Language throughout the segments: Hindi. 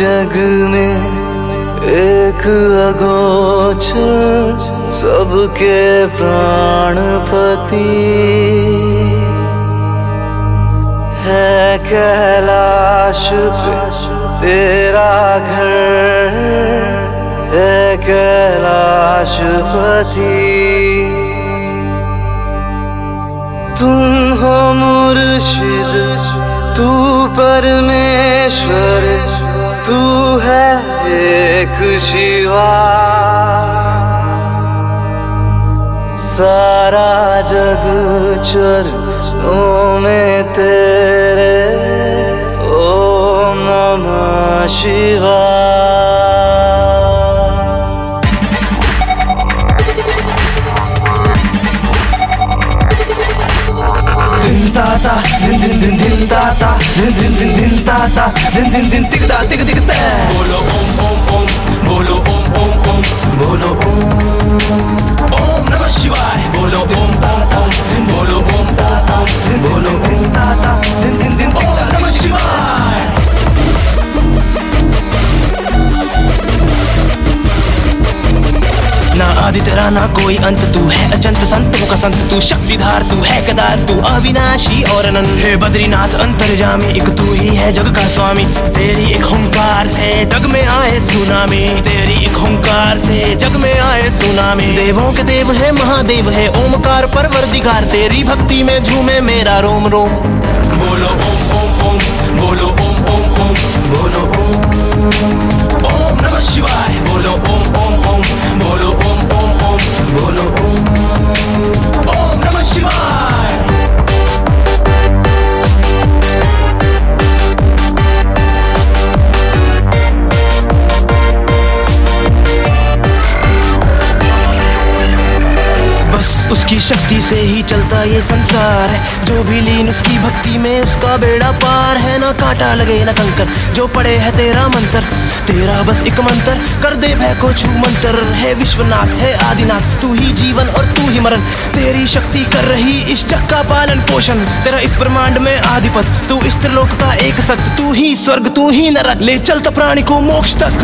जग में एक अगोचर सबके प्राणपति है कैलाश पे तेरा घर है कैलाशपति। तुम हो मुर्शिद तू परमेश्वर तू है एक शिवा। सारा जग चरणों में तेरे ओम नमः शिवाय। ताता दिन दिन दिन दिन ताता दिन दिन दिन दिन ताता दिन दिन दिन तिगदा तिग तिग ता। बोलो ओम ओम ओम बोलो ओम ओम ओम बोलो ओम नमः शिवाय। बोलो ओम ओम ओम बोलो ओम ताता बोलो ओम ताता दिन दिन दिन तिगदा नमः शिवाय। ना आदि तेरा ना कोई अंत तू है अचंत संतों का संत तू शक्तिधार तू है कदार तू अविनाशी और अनंत है बद्रीनाथ अंतर्जामी एक तू ही है जग का स्वामी। तेरी एक हुंकार से जग में आए सुनामी तेरी एक हुंकार से जग में आए सुनामी। देवों के देव है महादेव है ओमकार परवरदिगार तेरी भक्ति में झूमे मेरा रोम रोम। बोलो ओम ओम ओम बोलो ओम ओम ओम बोलो ओम नमः शिवाय। बोलो ओम ओम ओम बोलो ओम ओम ओम बोलो ओम नमः शिवाय। उसकी शक्ति से ही चलता ये संसार है जो भी लीन उसकी भक्ति में उसका बेड़ा पार है। ना कांटा लगे ना कंकर जो पड़े है तेरा मंत्र तेरा बस एक मंत्र कर दे भय को छू मंत्र है विश्वनाथ है आदिनाथ तू ही जीवन और तू ही मरण तेरी शक्ति कर रही इस जग का पालन पोषण तेरा इस ब्रह्मांड में आधिपत तू इस त्रिलोक का एक सत्य तू ही स्वर्ग तू ही नरक ले चलता प्राणी को मोक्ष तक।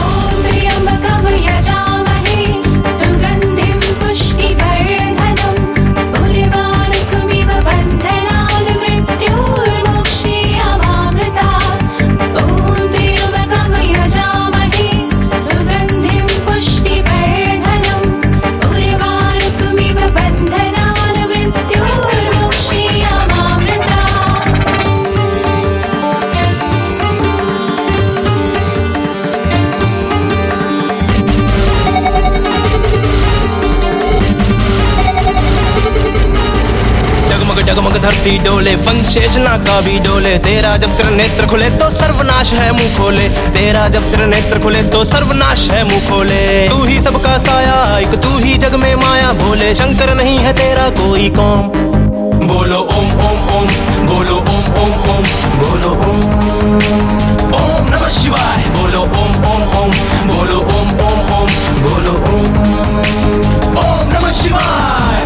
जगमग धरती डोले फंग शेषना का भी डोले तेरा जब तेरा नेत्र खुले तो सर्वनाश है मुंह खोले तेरा जब तेरा नेत्र खुले तो सर्वनाश है मुंह खोले। तू ही सबका साया एक तू ही जग में माया भोले शंकर नहीं है तेरा कोई कौम। बोलो ओम ओम ओम बोलो ओम ओम ओम बोलो ओम नमः शिवाय। बोलो ओम ओम ओम बोलो ओम ओम ओम बोलो ओम नमः शिवाय।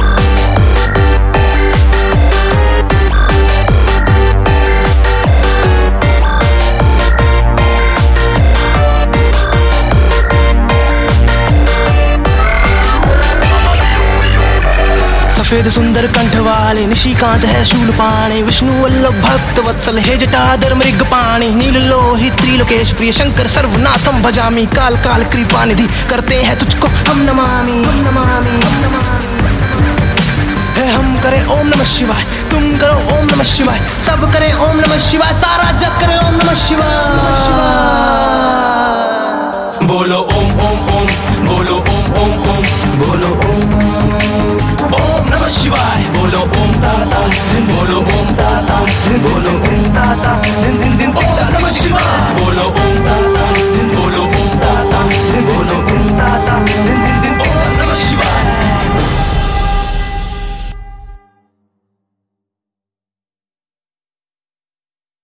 सफेद सुंदर कंठ वाले निशिकांत है शूलपाणी विष्णु वल्लभ भक्त वत्सल है जटाधर मृग पाणी नील लोहित त्रिलोकेश प्रिय शंकर सर्वनाथम भजामी काल काल कृपा निधि करते हैं तुझको हम नमामि है हम करें ओम नमः शिवाय तुम करो ओम नमः शिवाय सब करें ओम नमः शिवाय सारा जग करे ओम नमः शिवाय। बोलो ओम ओम ओम बोलो ओम ओम ओम बोलो ओम नमः शिवाय। बोलो ओम ताता बोलो ओम ताता बोलो ओम ताता दिन दिन दिन नमः शिवाय।